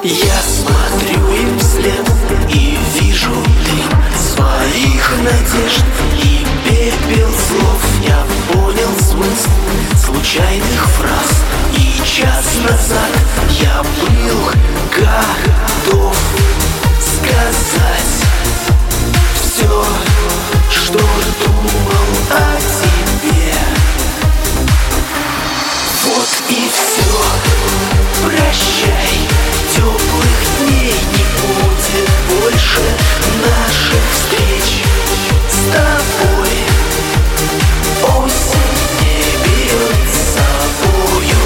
Я смотрю им вслед и вижу дым своих надежд и пепел слов. Я понял смысл случайных фраз, и час назад я был готов сказать все, что думал о тебе. Вот и все. Прощай, теплых дней не будет больше наших встреч с тобой. Осень не берет с собою.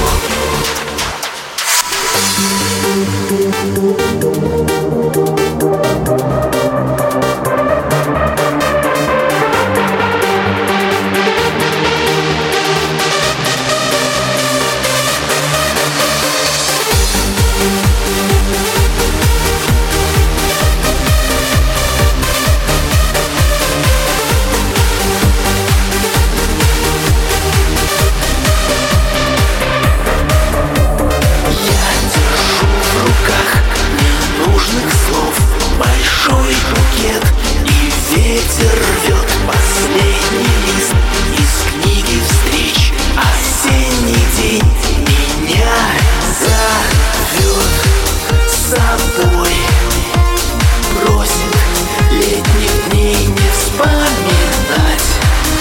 Большой букет, и ветер рвет последний лист из книги встреч. Осенний день меня зовет с собой, просит летних дней не вспоминать.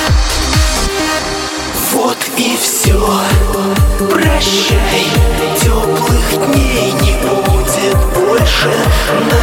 Вот и все. Прощай, теплых дней не будет больше.